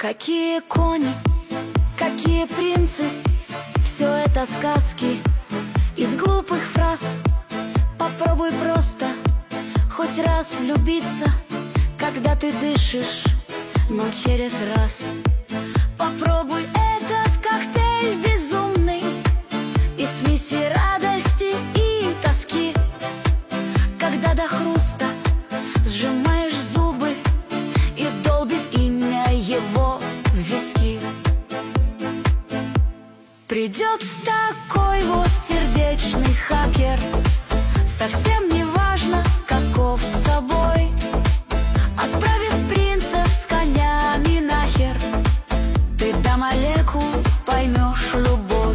Какие кони, какие принцы, все это сказки из глупых фраз. Попробуй просто хоть раз влюбиться, когда ты дышишь, но через раз. Попробуй этот коктейль безумный из смеси радости и тоски, когда до хруста сжимаешь зубы и долбит имя его в виски. Придет такой вот сердечный хакер, совсем не важно, каков с собой, отправив принцев с конями нахер. Ты до молекул поймешь любовь.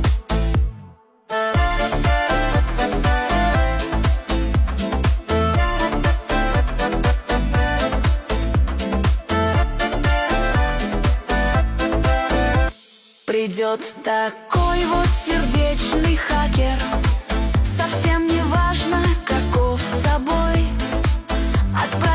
Придет такой вот сердечный хакер, совсем не важно, каков с собой, отправив